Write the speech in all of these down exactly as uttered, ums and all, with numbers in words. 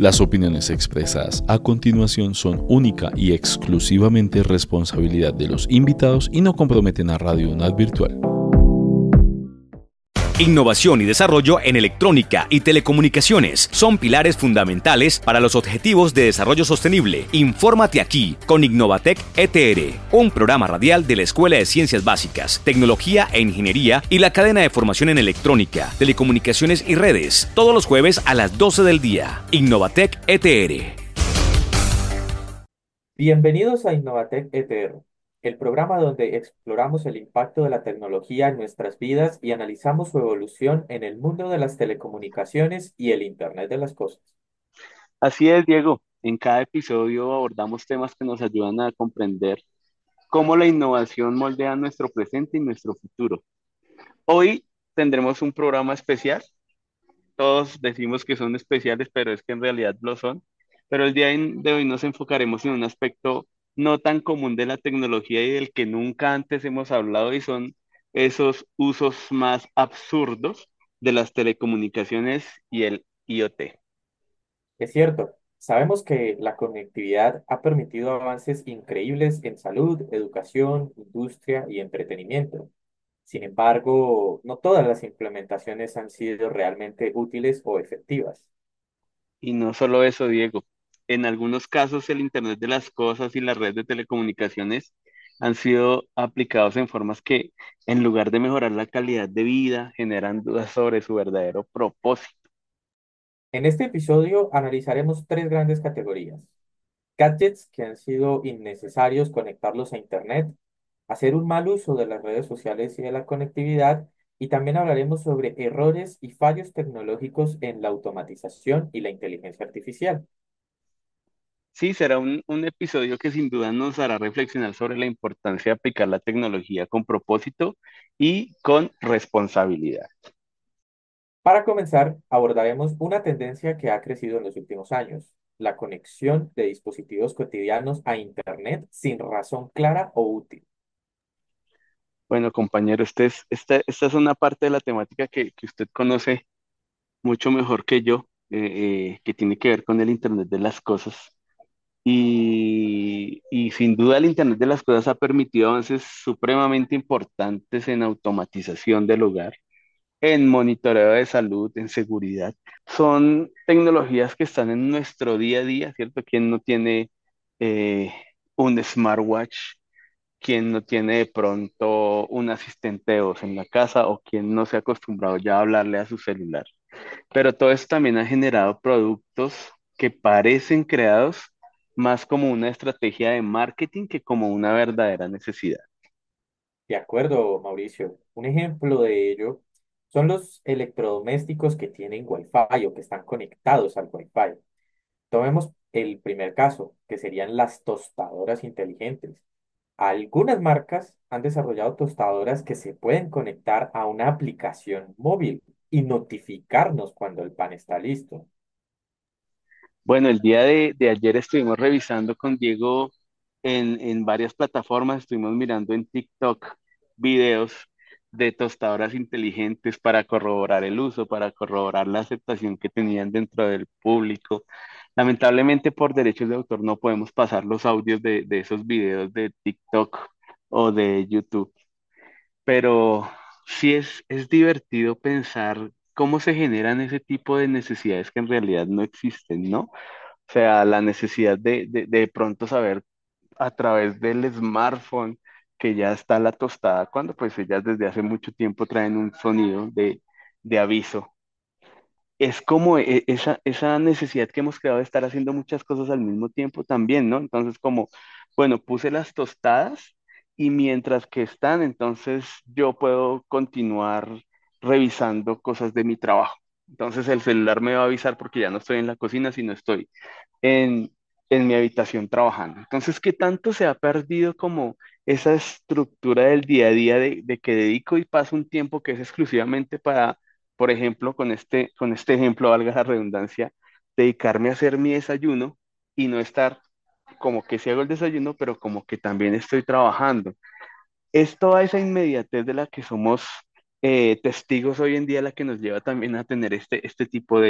Las opiniones expresadas a continuación son única y exclusivamente responsabilidad de los invitados y no comprometen a Radio UNAD Virtual. Innovación y desarrollo en electrónica y telecomunicaciones son pilares fundamentales para los objetivos de desarrollo sostenible. Infórmate aquí con Innovatec E T R, un programa radial de la Escuela de Ciencias Básicas, Tecnología e Ingeniería y la cadena de formación en electrónica, telecomunicaciones y redes, todos los jueves a las doce del día. Innovatec E T R. Bienvenidos a Innovatec E T R, el programa donde exploramos el impacto de la tecnología en nuestras vidas y analizamos su evolución en el mundo de las telecomunicaciones y el Internet de las cosas. Así es, Diego. En cada episodio abordamos temas que nos ayudan a comprender cómo la innovación moldea nuestro presente y nuestro futuro. Hoy tendremos un programa especial. Todos decimos que son especiales, pero es que en realidad lo son. Pero el día de hoy nos enfocaremos en un aspecto no tan común de la tecnología y del que nunca antes hemos hablado, y son esos usos más absurdos de las telecomunicaciones y el I O T. Es cierto, sabemos que la conectividad ha permitido avances increíbles en salud, educación, industria y entretenimiento. Sin embargo, no todas las implementaciones han sido realmente útiles o efectivas. Y no solo eso, Diego. En algunos casos, el Internet de las cosas y la red de telecomunicaciones han sido aplicados en formas que, en lugar de mejorar la calidad de vida, generan dudas sobre su verdadero propósito. En este episodio analizaremos tres grandes categorías: gadgets que han sido innecesarios conectarlos a Internet, hacer un mal uso de las redes sociales y de la conectividad, y también hablaremos sobre errores y fallos tecnológicos en la automatización y la inteligencia artificial. Sí, será un, un episodio que sin duda nos hará reflexionar sobre la importancia de aplicar la tecnología con propósito y con responsabilidad. Para comenzar, abordaremos una tendencia que ha crecido en los últimos años: la conexión de dispositivos cotidianos a Internet sin razón clara o útil. Bueno, compañero, este es- esta, esta es una parte de la temática que, que usted conoce mucho mejor que yo, eh, eh, que tiene que ver con el Internet de las cosas. Y, y sin duda el Internet de las cosas ha permitido avances supremamente importantes en automatización del hogar, en monitoreo de salud, en seguridad. Son tecnologías que están en nuestro día a día, ¿cierto? ¿Quién no tiene eh, un smartwatch? ¿Quién no tiene de pronto un asistente de voz en la casa? ¿O quién no se ha acostumbrado ya a hablarle a su celular? Pero todo esto también ha generado productos que parecen creados más como una estrategia de marketing que como una verdadera necesidad. De acuerdo, Mauricio. Un ejemplo de ello son los electrodomésticos que tienen Wi-Fi o que están conectados al Wi-Fi. Tomemos el primer caso, que serían las tostadoras inteligentes. Algunas marcas han desarrollado tostadoras que se pueden conectar a una aplicación móvil y notificarnos cuando el pan está listo. Bueno, el día de, de ayer estuvimos revisando con Diego en, en varias plataformas, estuvimos mirando en TikTok videos de tostadoras inteligentes para corroborar el uso, para corroborar la aceptación que tenían dentro del público. Lamentablemente por derechos de autor no podemos pasar los audios de, de esos videos de TikTok o de YouTube, pero sí es, es divertido pensar cómo se generan ese tipo de necesidades que en realidad no existen, ¿no? O sea, la necesidad de, de, de pronto saber a través del smartphone que ya está la tostada, cuando pues ellas desde hace mucho tiempo traen un sonido de, de aviso. Es como e- esa, esa necesidad que hemos creado de estar haciendo muchas cosas al mismo tiempo también, ¿no? Entonces, como, bueno, puse las tostadas y mientras que están, entonces yo puedo continuar revisando cosas de mi trabajo. Entonces el celular me va a avisar porque ya no estoy en la cocina, sino estoy en, en mi habitación trabajando. Entonces, ¿qué tanto se ha perdido como esa estructura del día a día de, de que dedico y paso un tiempo que es exclusivamente para, por ejemplo, con este, con este ejemplo, valga la redundancia, dedicarme a hacer mi desayuno y no estar como que si hago el desayuno, pero como que también estoy trabajando? Es toda esa inmediatez de la que somos eh, testigos hoy en día la que nos lleva también a tener este, este tipo de,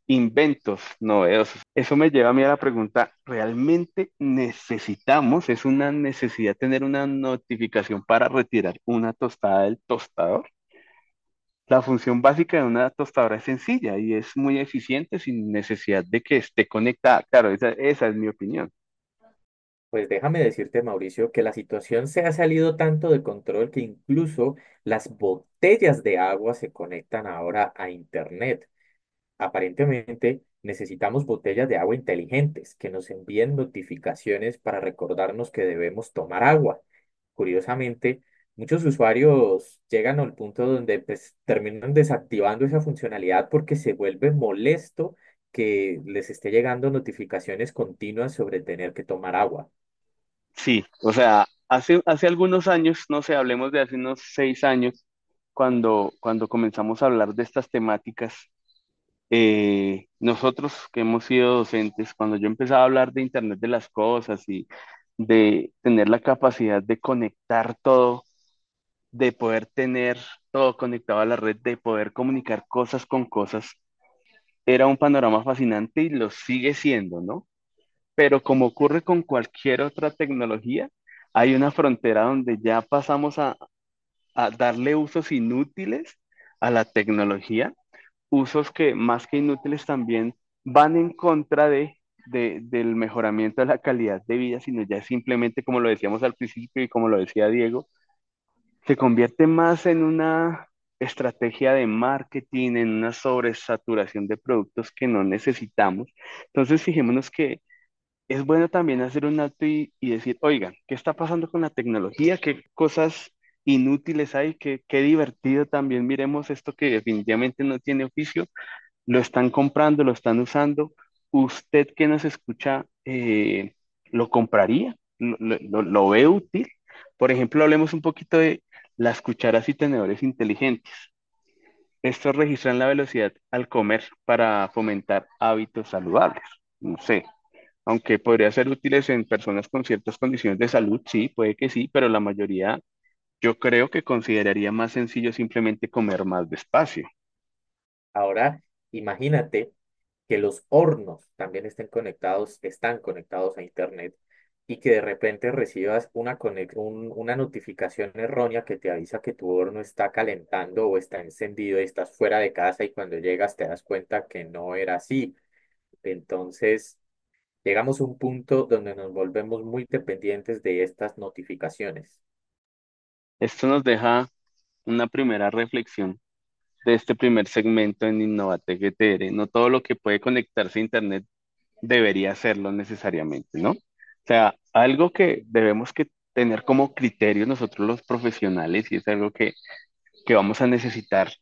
inventos novedosos. Eso me lleva a mí a la pregunta, ¿realmente necesitamos, es una necesidad tener una notificación para retirar una tostada del tostador? La función básica de una tostadora es sencilla y es muy eficiente sin necesidad de que esté conectada. Claro, esa, esa es mi opinión. Pues déjame decirte, Mauricio, que la situación se ha salido tanto de control que incluso las botellas de agua se conectan ahora a Internet. Aparentemente, necesitamos botellas de agua inteligentes que nos envíen notificaciones para recordarnos que debemos tomar agua. Curiosamente, muchos usuarios llegan al punto donde pues, terminan desactivando esa funcionalidad porque se vuelve molesto que les esté llegando notificaciones continuas sobre tener que tomar agua. Sí, o sea, hace, hace algunos años, no sé, hablemos de hace unos seis años, cuando, cuando comenzamos a hablar de estas temáticas, eh, nosotros que hemos sido docentes, cuando yo empezaba a hablar de Internet de las cosas y de tener la capacidad de conectar todo, de poder tener todo conectado a la red, de poder comunicar cosas con cosas, era un panorama fascinante y lo sigue siendo, ¿no? Pero como ocurre con cualquier otra tecnología, hay una frontera donde ya pasamos a, a darle usos inútiles a la tecnología, usos que más que inútiles también van en contra de, de- del mejoramiento de la calidad de vida, sino ya simplemente, como lo decíamos al principio y como lo decía Diego, se convierte más en una estrategia de marketing, en una sobresaturación de productos que no necesitamos. Entonces, fijémonos que es bueno también hacer un alto y, y decir, oigan, ¿qué está pasando con la tecnología? ¿Qué cosas inútiles hay? ¿Qué, qué divertido también? Miremos esto que definitivamente no tiene oficio, lo están comprando, lo están usando. ¿Usted que nos escucha, eh, lo compraría? ¿Lo, lo- lo- lo ve útil? Por ejemplo, hablemos un poquito de las cucharas y tenedores inteligentes. Estos registran la velocidad al comer para fomentar hábitos saludables. No sé, aunque podría ser útiles en personas con ciertas condiciones de salud, sí, puede que sí, pero la mayoría yo creo que consideraría más sencillo simplemente comer más despacio. Ahora, imagínate que los hornos también estén conectados, están conectados a Internet y que de repente recibas una, conex- un- una notificación errónea que te avisa que tu horno está calentando o está encendido y estás fuera de casa y cuando llegas te das cuenta que no era así. Entonces, llegamos a un punto donde nos volvemos muy dependientes de estas notificaciones. Esto nos deja una primera reflexión de este primer segmento en Innovatec E T R. No todo lo que puede conectarse a Internet debería hacerlo necesariamente, ¿no? O sea, algo que debemos que tener como criterio nosotros los profesionales y es algo que, que vamos a necesitar,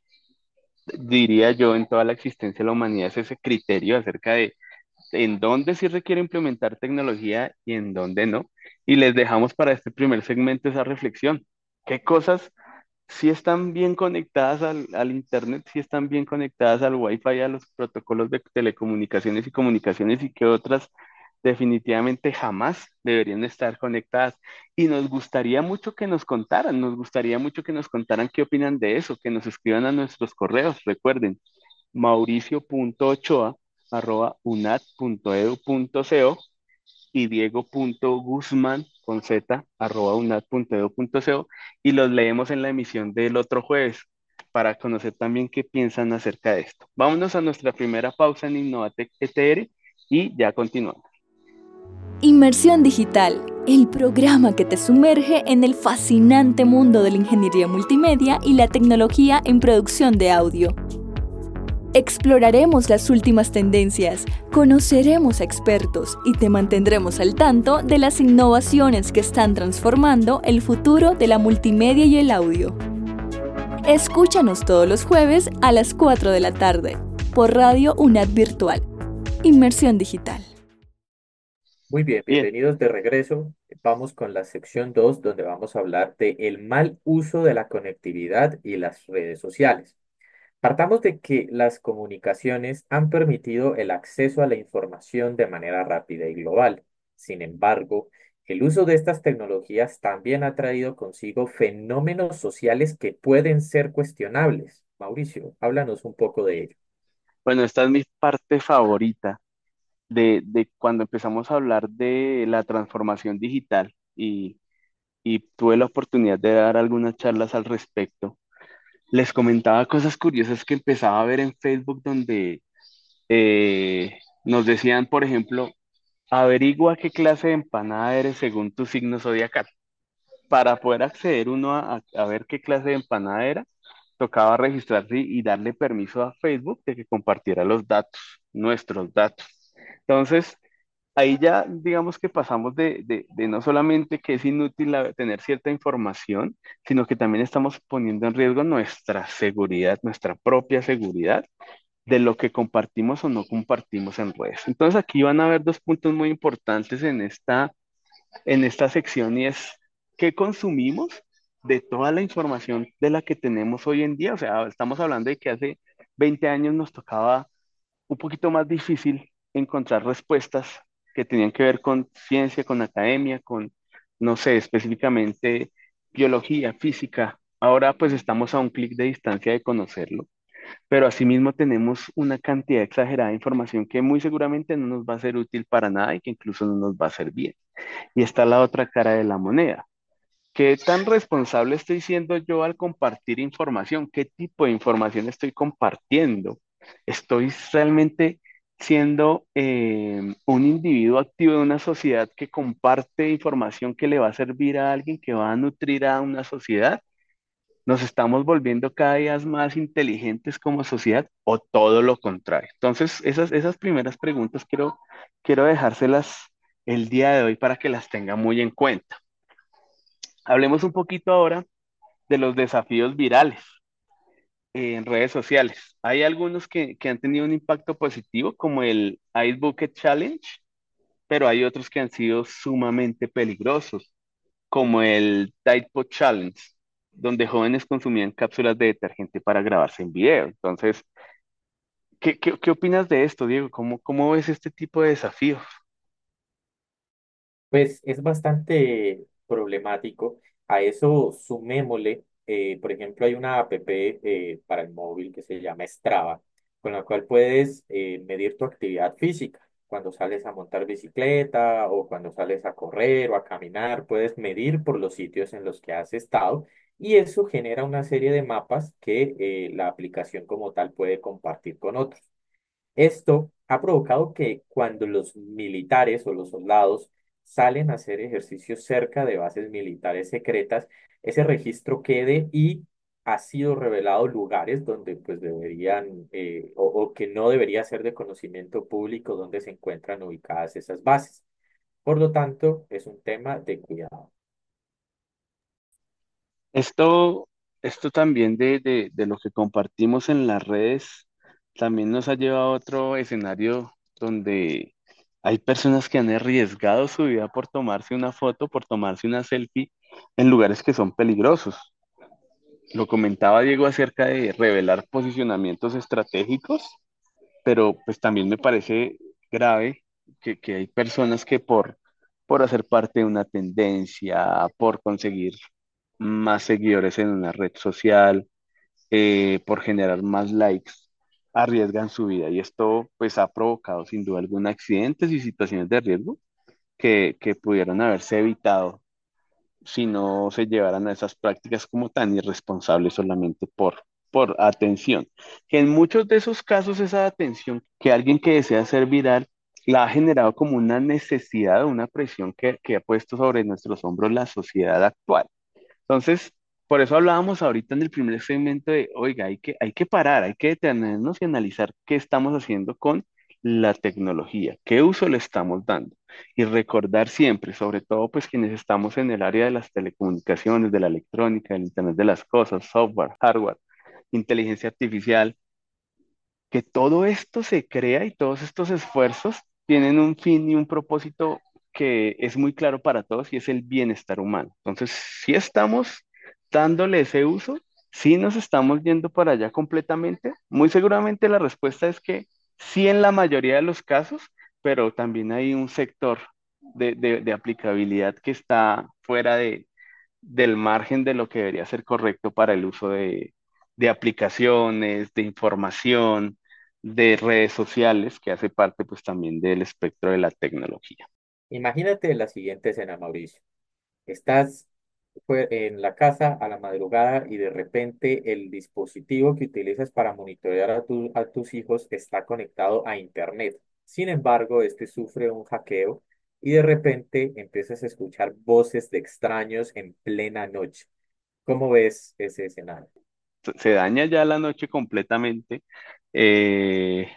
diría yo, en toda la existencia de la humanidad, es ese criterio acerca de en dónde sí requiere implementar tecnología y en dónde no. Y les dejamos para este primer segmento esa reflexión. ¿Qué cosas sí están bien conectadas al, al Internet, sí están bien conectadas al Wi-Fi, a los protocolos de telecomunicaciones y comunicaciones y que otras definitivamente jamás deberían estar conectadas? Y nos gustaría mucho que nos contaran, nos gustaría mucho que nos contaran qué opinan de eso, que nos escriban a nuestros correos. Recuerden, mauricio.ochoa arroba unat.edu.co y diego.guzmán con z arroba unat.edu.co y los leemos en la emisión del otro jueves para conocer también qué piensan acerca de esto. Vámonos a nuestra primera pausa en Innovatec E T R y ya continuamos. Inmersión Digital, el programa que te sumerge en el fascinante mundo de la ingeniería multimedia y la tecnología en producción de audio. Exploraremos las últimas tendencias, conoceremos a expertos y te mantendremos al tanto de las innovaciones que están transformando el futuro de la multimedia y el audio. Escúchanos todos los jueves a las cuatro de la tarde por Radio UNAD Virtual. Inmersión Digital. Muy bien, Bien, bienvenidos de regreso. Vamos con la sección dos, donde vamos a hablar de el mal uso de la conectividad y las redes sociales. Partamos de que las comunicaciones han permitido el acceso a la información de manera rápida y global. Sin embargo, el uso de estas tecnologías también ha traído consigo fenómenos sociales que pueden ser cuestionables. Mauricio, háblanos un poco de ello. Bueno, esta es mi parte favorita de, de cuando empezamos a hablar de la transformación digital y, y tuve la oportunidad de dar algunas charlas al respecto. Les comentaba cosas curiosas que empezaba a ver en Facebook donde eh, nos decían, por ejemplo, averigua qué clase de empanada eres según tu signo zodiacal. Para poder acceder uno a, a- a ver qué clase de empanada era, tocaba registrarse y darle permiso a Facebook de que compartiera los datos, nuestros datos. Entonces, ahí ya digamos que pasamos de, de- de no solamente que es inútil la- tener cierta información, sino que también estamos poniendo en riesgo nuestra seguridad, nuestra propia seguridad de lo que compartimos o no compartimos en redes. Entonces, aquí van a haber dos puntos muy importantes en esta en esta sección y es qué consumimos de toda la información de la que tenemos hoy en día. O sea, estamos hablando de que hace veinte años nos tocaba un poquito más difícil encontrar respuestas que tenían que ver con ciencia, con academia, con, no sé, específicamente biología, física. Ahora pues estamos a un clic de distancia de conocerlo, pero asimismo tenemos una cantidad exagerada de información que muy seguramente no nos va a ser útil para nada y que incluso no nos va a hacer bien. Y está la otra cara de la moneda. ¿Qué tan responsable estoy siendo yo al compartir información? ¿Qué tipo de información estoy compartiendo? ¿Estoy realmente siendo eh, un individuo activo de una sociedad que comparte información que le va a servir a alguien, que va a nutrir a una sociedad? ¿Nos estamos volviendo cada día más inteligentes como sociedad o todo lo contrario? Entonces, esas, esas primeras preguntas quiero, quiero dejárselas el día de hoy para que las tenga muy en cuenta. Hablemos un poquito ahora de los desafíos virales eh, en redes sociales. Hay algunos que, que han tenido un impacto positivo, como el Ice Bucket Challenge, pero hay otros que han sido sumamente peligrosos, como el Tide Pod Challenge, donde jóvenes consumían cápsulas de detergente para grabarse en video. Entonces, ¿qué, qué, qué opinas de esto, Diego? ¿Cómo, cómo ves este tipo de desafíos? Pues es bastante problemático. A eso sumémosle, eh, por ejemplo, hay una app eh, para el móvil que se llama Strava, con la cual puedes eh, medir tu actividad física. Cuando sales a montar bicicleta o cuando sales a correr o a caminar, puedes medir por los sitios en los que has estado y eso genera una serie de mapas que eh, la aplicación como tal puede compartir con otros. Esto ha provocado que cuando los militares o los soldados salen a hacer ejercicios cerca de bases militares secretas, ese registro quede y ha sido revelado lugares donde pues deberían eh, o, o que no debería ser de conocimiento público donde se encuentran ubicadas esas bases. Por lo tanto, es un tema de cuidado. Esto, esto también de, de, de lo que compartimos en las redes también nos ha llevado a otro escenario donde hay personas que han arriesgado su vida por tomarse una foto, por tomarse una selfie en lugares que son peligrosos. Lo comentaba Diego acerca de revelar posicionamientos estratégicos, pero pues también me parece grave que, que hay personas que por, por hacer parte de una tendencia, por conseguir más seguidores en una red social, eh, por generar más likes, arriesgan su vida. Y esto pues ha provocado sin duda alguna accidentes y situaciones de riesgo que, que pudieron haberse evitado si no se llevaran a esas prácticas como tan irresponsables solamente por, por atención. Que en muchos de esos casos esa atención que alguien que desea ser viral la ha generado como una necesidad o una presión que, que ha puesto sobre nuestros hombros la sociedad actual. Entonces, por eso hablábamos ahorita en el primer segmento de, oiga, hay que, hay que parar, hay que detenernos y analizar qué estamos haciendo con la tecnología, qué uso le estamos dando. Y recordar siempre, sobre todo pues quienes estamos en el área de las telecomunicaciones, de la electrónica, del Internet de las cosas, software, hardware, inteligencia artificial, que todo esto se crea y todos estos esfuerzos tienen un fin y un propósito que es muy claro para todos y es el bienestar humano. Entonces, si estamos dándole ese uso, si nos estamos yendo para allá completamente, muy seguramente la respuesta es que sí en la mayoría de los casos, pero también hay un sector de, de- de aplicabilidad que está fuera de, del margen de lo que debería ser correcto para el uso de, de aplicaciones, de información, de redes sociales, que hace parte pues también del espectro de la tecnología. Imagínate la siguiente escena, Mauricio. Estás fue- en la casa a la madrugada y de repente el dispositivo que utilizas para monitorear a, tu- a tus hijos está conectado a Internet. Sin embargo, este sufre un hackeo y de repente empiezas a escuchar voces de extraños en plena noche. ¿Cómo ves ese escenario? Se se daña ya la noche completamente. eh,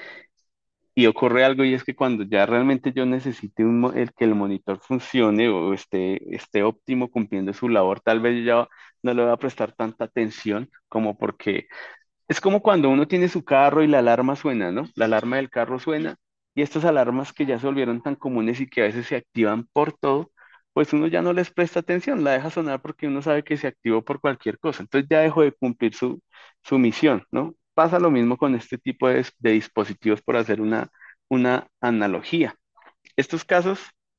Y ocurre algo y es que cuando ya realmente yo necesite un mo- el que el monitor funcione o esté, esté óptimo cumpliendo su labor, tal vez yo ya no le voy a prestar tanta atención como porque es como cuando uno tiene su carro y la alarma suena, ¿no? La alarma del carro suena y estas alarmas que ya se volvieron tan comunes y que a veces se activan por todo, pues uno ya no les presta atención, la deja sonar porque uno sabe que se activó por cualquier cosa. Entonces ya dejó de cumplir su, su misión, ¿no? Pasa lo mismo con este tipo de, de dispositivos por hacer una, una analogía. Estos casos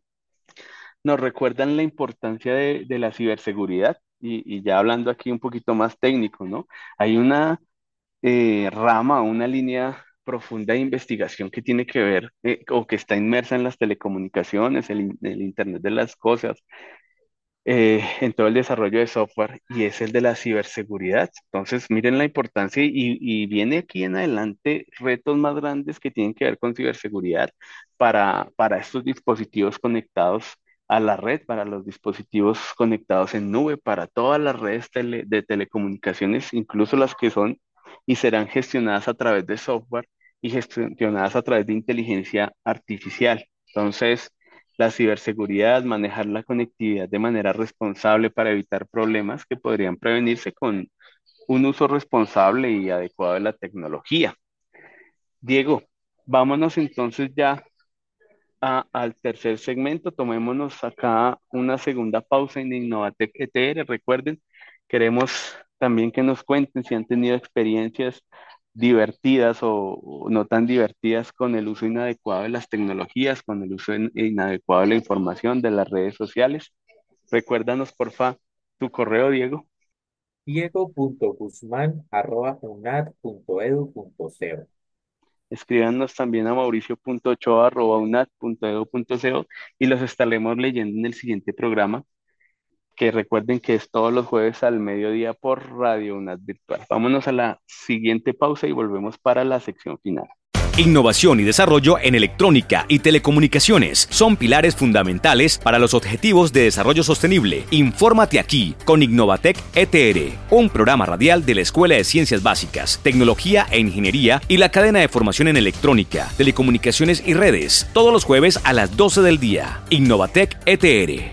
nos recuerdan la importancia de, de la ciberseguridad y, y ya hablando aquí un poquito más técnico, ¿no? Hay una eh, rama, una línea profunda de investigación que tiene que ver eh, o que está inmersa en las telecomunicaciones, el, in- el Internet de las cosas, eh, en todo el desarrollo de software y es el de la ciberseguridad. Entonces, miren la importancia y, y viene aquí en adelante retos más grandes que tienen que ver con ciberseguridad para, para estos dispositivos conectados a la red, para los dispositivos conectados en nube, para todas las redes tele- de telecomunicaciones, incluso las que son y serán gestionadas a través de software y gestionadas a través de inteligencia artificial. Entonces, la ciberseguridad, manejar la conectividad de manera responsable para evitar problemas que podrían prevenirse con un uso responsable y adecuado de la tecnología. Diego, vámonos entonces ya a- al tercer segmento. Tomémonos acá una segunda pausa en Innovatec E T R. Recuerden, queremos también que nos cuenten si han tenido experiencias divertidas o, o no tan divertidas con el uso inadecuado de las tecnologías, con el uso in- inadecuado de la información, de las redes sociales. Recuérdanos, porfa, tu correo, Diego. diego.guzmán.unad.edu.co. Escríbanos también a mauricio.ochoa.unat.edu.co y los estaremos leyendo en el siguiente programa, que recuerden que es todos los jueves al mediodía por Radio UNAD Virtual. Vámonos a la siguiente pausa y volvemos para la sección final. Innovación y desarrollo en electrónica y telecomunicaciones son pilares fundamentales para los objetivos de desarrollo sostenible. Infórmate aquí con Innovatec E T R, un programa radial de la Escuela de Ciencias Básicas, Tecnología e Ingeniería y la cadena de formación en electrónica, telecomunicaciones y redes, todos los jueves a las doce del día. Innovatec E T R.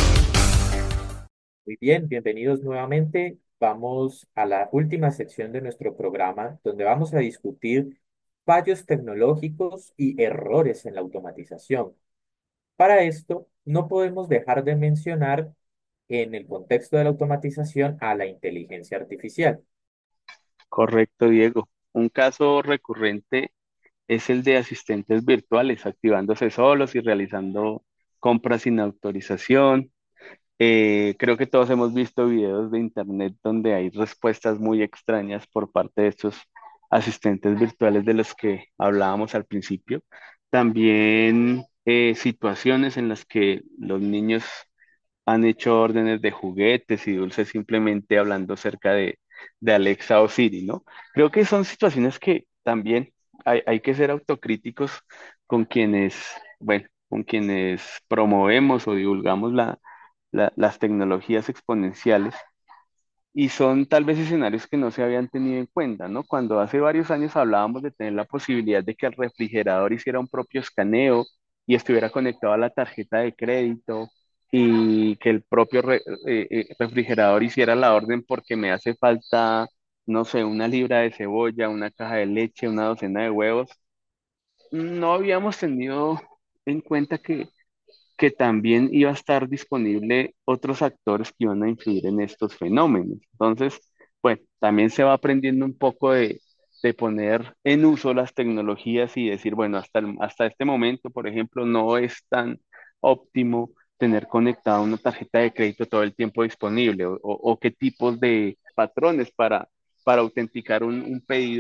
Muy bien, bienvenidos nuevamente. Vamos a la última sección de nuestro programa, donde vamos a discutir fallos tecnológicos y errores en la automatización. Para esto, no podemos dejar de mencionar en el contexto de la automatización a la inteligencia artificial. Correcto, Diego. Un caso recurrente es el de asistentes virtuales activándose solos y realizando compras sin autorización. Eh, creo que todos hemos visto videos de internet donde hay respuestas muy extrañas por parte de estos asistentes virtuales de los que hablábamos al principio. También eh, situaciones en las que los niños han hecho órdenes de juguetes y dulces simplemente hablando cerca de, de Alexa o Siri, ¿no? Creo que son situaciones que también hay, hay que ser autocríticos con quienes, bueno, con quienes promovemos o divulgamos la, la- las tecnologías exponenciales y son tal vez escenarios que no se habían tenido en cuenta, ¿no? Cuando hace varios años hablábamos de tener la posibilidad de que el refrigerador hiciera un propio escaneo y estuviera conectado a la tarjeta de crédito y que el propio re- eh, eh, refrigerador hiciera la orden porque me hace falta, no sé, una libra de cebolla, una caja de leche, una docena de huevos, no habíamos tenido en cuenta que que también iba a estar disponible otros actores que iban a influir en estos fenómenos. Entonces, bueno, también se va aprendiendo un poco de, de poner en uso las tecnologías y decir, bueno, hasta, el- hasta este momento, por ejemplo, no es tan óptimo tener conectada una tarjeta de crédito todo el tiempo disponible o, o- o qué tipos de patrones para, para autenticar un, un pedido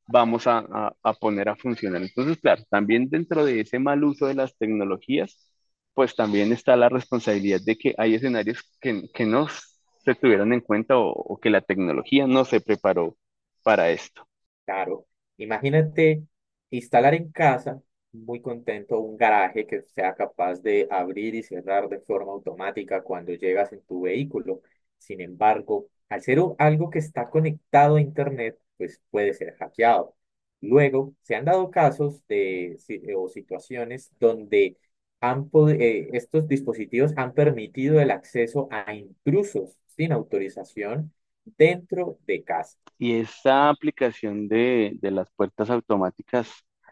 vamos a, a- a poner a funcionar. Entonces, claro, también dentro de ese mal uso de las tecnologías, pues también está la responsabilidad de que hay escenarios que, que no se tuvieron en cuenta o, o que la tecnología no se preparó para esto. Claro, imagínate instalar en casa, muy contento, un garaje que sea capaz de abrir y cerrar de forma automática cuando llegas en tu vehículo. Sin embargo, al ser u- algo que está conectado a Internet, pues puede ser hackeado. Luego, se han dado casos de, si- o situaciones donde han, pod- eh, estos dispositivos han permitido el acceso a intrusos sin autorización dentro de casa. Y esta aplicación de, de las puertas automáticas,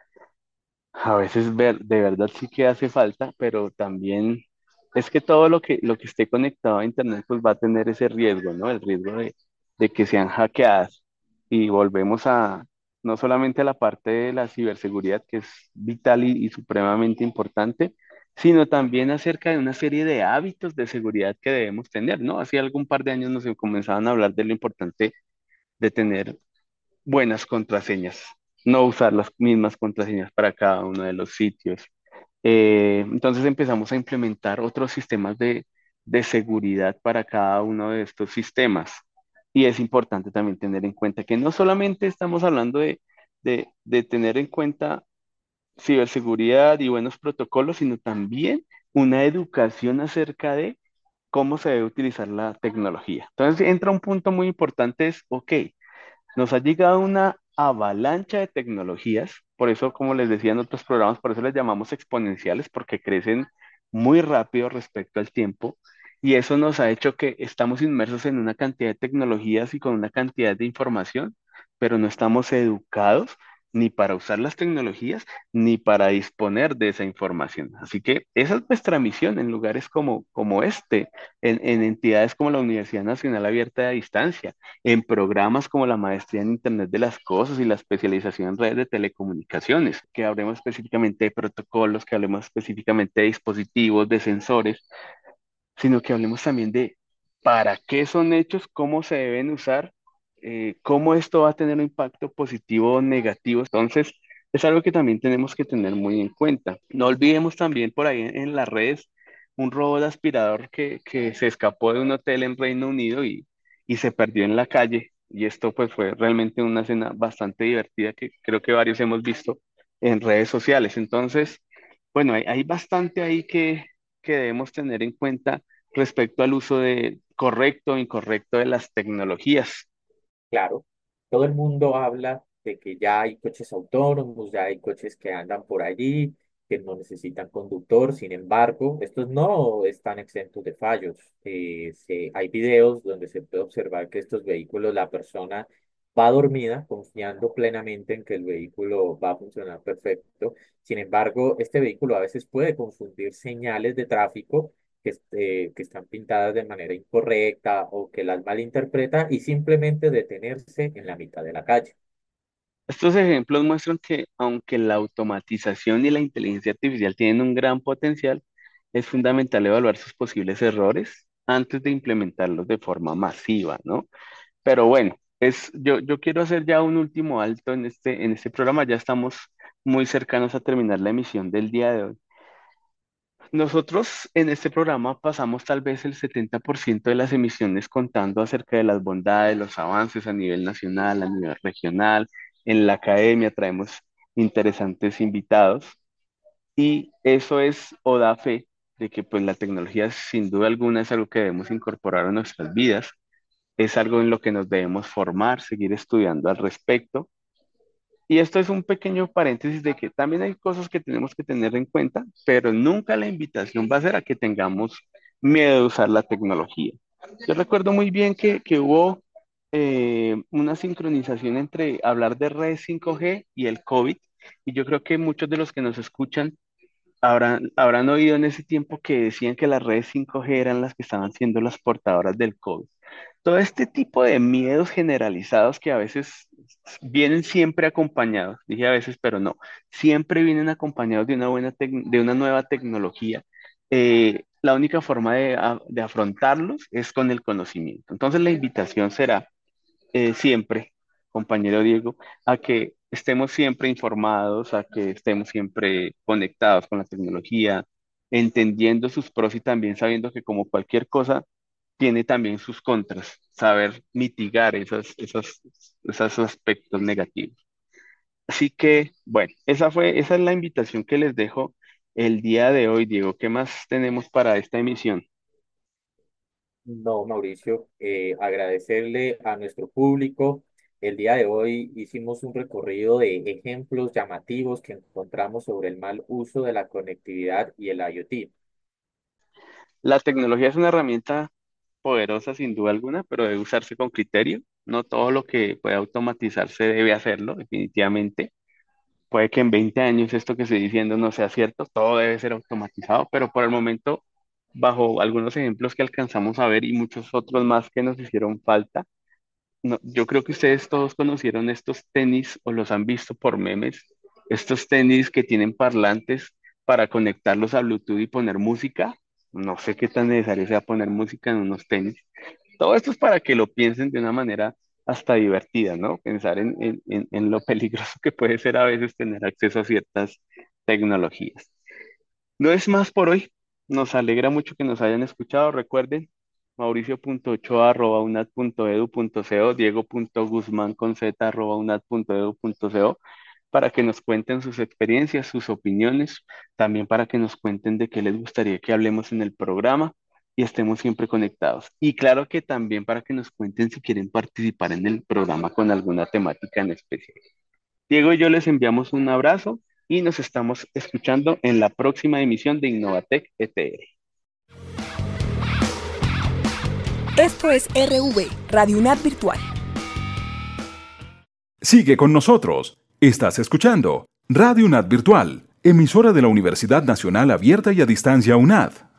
a veces ver, de verdad sí que hace falta, pero también es que todo lo que, lo que esté conectado a Internet pues va a tener ese riesgo, ¿no? El riesgo de, de que sean hackeadas. Y volvemos a no solamente a la parte de la ciberseguridad, que es vital y, y supremamente importante, sino también acerca de una serie de hábitos de seguridad que debemos tener, ¿no? Hace algún par de años nos comenzaban a hablar de lo importante de tener buenas contraseñas, no usar las mismas contraseñas para cada uno de los sitios. Eh, entonces empezamos a implementar otros sistemas de, de seguridad para cada uno de estos sistemas. Y es importante también tener en cuenta que no solamente estamos hablando de, de, de tener en cuenta ciberseguridad y buenos protocolos, sino también una educación acerca de cómo se debe utilizar la tecnología. Entonces entra un punto muy importante, es, ok, nos ha llegado una avalancha de tecnologías, por eso, como les decía en otros programas, por eso les llamamos exponenciales, porque crecen muy rápido respecto al tiempo, y eso nos ha hecho que estamos inmersos en una cantidad de tecnologías y con una cantidad de información, pero no estamos educados ni para usar las tecnologías, ni para disponer de esa información. Así que esa es nuestra misión en lugares como, como este, en, en entidades como la Universidad Nacional Abierta a Distancia, en programas como la maestría en Internet de las Cosas y la especialización en redes de telecomunicaciones, que hablemos específicamente de protocolos, que hablemos específicamente de dispositivos, de sensores, sino que hablemos también de para qué son hechos, cómo se deben usar, eh, cómo esto va a tener un impacto positivo o negativo. Entonces, es algo que también tenemos que tener muy en cuenta. No olvidemos también por ahí en, en las redes un robot aspirador que, que se escapó de un hotel en Reino Unido y, y se perdió en la calle. Y esto pues fue realmente una escena bastante divertida que creo que varios hemos visto en redes sociales. Entonces, bueno, hay, hay bastante ahí que, que debemos tener en cuenta respecto al uso de correcto o incorrecto de las tecnologías. Claro, todo el mundo habla de que ya hay coches autónomos, ya hay coches que andan por allí, que no necesitan conductor. Sin embargo, estos no están exentos de fallos. Eh, se- hay videos donde se puede observar que estos vehículos, la persona va dormida, confiando plenamente en que el vehículo va a funcionar perfecto. Sin embargo, este vehículo a veces puede confundir señales de tráfico que, este, que están pintadas de manera incorrecta o que las malinterpreta y simplemente detenerse en la mitad de la calle. Estos ejemplos muestran que aunque la automatización y la inteligencia artificial tienen un gran potencial, es fundamental evaluar sus posibles errores antes de implementarlos de forma masiva, ¿no? Pero bueno, es, yo, yo quiero hacer ya un último alto en este, en este programa. Ya estamos muy cercanos a terminar la emisión del día de hoy. Nosotros en este programa pasamos tal vez el setenta por ciento de las emisiones contando acerca de las bondades, los avances a nivel nacional, a nivel regional, en la academia traemos interesantes invitados y eso es o da fe de que pues la tecnología sin duda alguna es algo que debemos incorporar a nuestras vidas, es algo en lo que nos debemos formar, seguir estudiando al respecto. Y esto es un pequeño paréntesis de que también hay cosas que tenemos que tener en cuenta, pero nunca la invitación va a ser a que tengamos miedo de usar la tecnología. Yo recuerdo muy bien que, que hubo eh, una sincronización entre hablar de redes cinco G y el COVID, y yo creo que muchos de los que nos escuchan habrán, habrán oído en ese tiempo que decían que las redes cinco G eran las que estaban siendo las portadoras del COVID. Todo este tipo de miedos generalizados que a veces vienen siempre acompañados, dije a veces, pero no, siempre vienen acompañados de una buena tec- de una nueva tecnología. Eh, la única forma de, a- de afrontarlos es con el conocimiento. Entonces la invitación será eh, siempre, compañero Diego, a que estemos siempre informados, a que estemos siempre conectados con la tecnología, entendiendo sus pros y también sabiendo que como cualquier cosa, tiene también sus contras, saber mitigar esos, esos, esos aspectos negativos. Así que, bueno, esa fue, esa es la invitación que les dejo el día de hoy, Diego. ¿Qué más tenemos para esta emisión? No, Mauricio, eh, agradecerle a nuestro público. El día de hoy hicimos un recorrido de ejemplos llamativos que encontramos sobre el mal uso de la conectividad y el IoT. La tecnología es una herramienta poderosa sin duda alguna, pero debe usarse con criterio. No todo lo que puede automatizarse debe hacerlo, definitivamente. Puede que en veinte años esto que estoy diciendo no sea cierto, todo debe ser automatizado, pero por el momento, bajo algunos ejemplos que alcanzamos a ver y muchos otros más que nos hicieron falta, no, yo creo que ustedes todos conocieron estos tenis o los han visto por memes, estos tenis que tienen parlantes para conectarlos a Bluetooth y poner música. No sé qué tan necesario sea poner música en unos tenis. Todo esto es para que lo piensen de una manera hasta divertida, ¿no? Pensar en, en, en, en lo peligroso que puede ser a veces tener acceso a ciertas tecnologías. No es más por hoy. Nos alegra mucho que nos hayan escuchado. Recuerden, mauricio.ochoa arroba unad punto edu punto co, diego.guzmán con z arroba unad punto edu punto co, para que nos cuenten sus experiencias, sus opiniones, también para que nos cuenten de qué les gustaría que hablemos en el programa y estemos siempre conectados. Y claro que también para que nos cuenten si quieren participar en el programa con alguna temática en especial. Diego y yo les enviamos un abrazo y nos estamos escuchando en la próxima emisión de Innovatec E T R. Esto es R V, Radio UNAD Virtual. Sigue con nosotros. Estás escuchando Radio UNAD Virtual, emisora de la Universidad Nacional Abierta y a Distancia UNAD.